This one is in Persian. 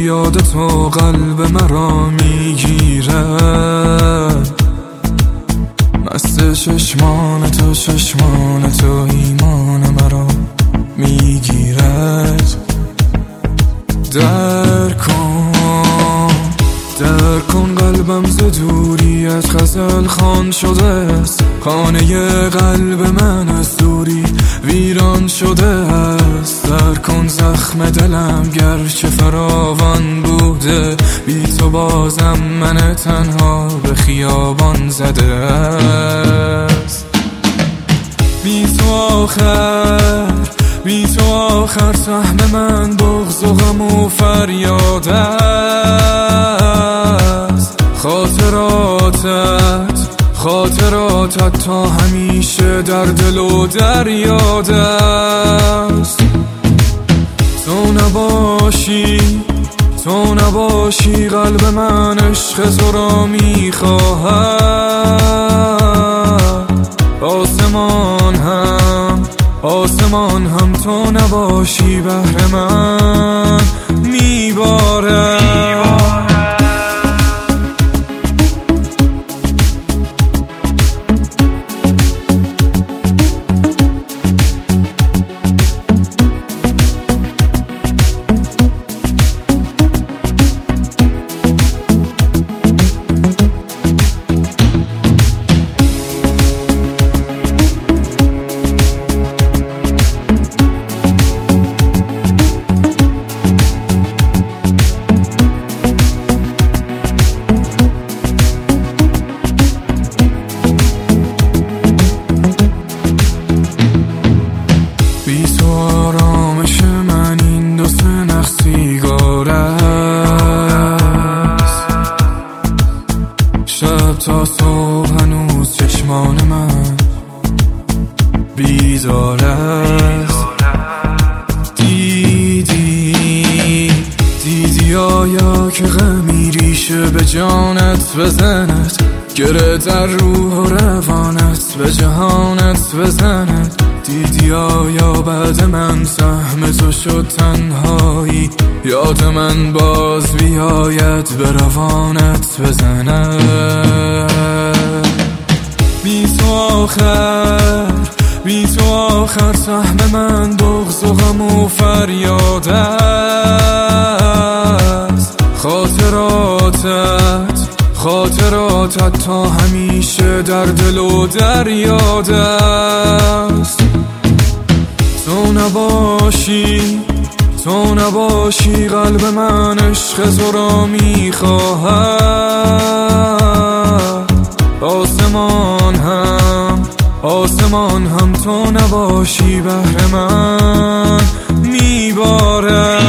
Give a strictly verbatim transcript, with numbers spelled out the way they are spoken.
یاد تو قلب مرا میگیره، مست چشمان تو چشمان تو ایمان مرا میگیرد. در کن در کن قلبم ز دوریت غزل خوان شده است، خانه قلب من از دوری ویران شده است. در کن زخم دلم گرچه فراوان بوده، بی تو بازم من تنها به خیابان زده است. بی تو آخر بی تو آخر سهم من بغض و غم و فریاد است. خاطراتت خاطراتت تا همیشه در دل و در یاد است. تو نباشی تو نباشی قلب من عشق تو را میخواهد. آسمان هم آسمان هم تو نباشی بهر من میباره. آرامش من این دو سه نخ سیگار است، شب تا صبح هنوز چشمان من بیدار است. دیدی دیدی آیا که غمی ریشه به جانت بزند، گره در روح و روانت به جهانت بزند. دیدی آیا بعد من سهم تو شد تنهایی، یاد من باز بیاید به روانت بزند. بی تو آخر بی تو آخر سهم من بغض و غم و فریاد است. خاطراتت خاطراتت تا همیشه در دل و در یاد است. تو نباشی تو نباشی قلب من عشق تو را میخواهد. آسمان هم آسمان هم تو نباشی بهر من میباره.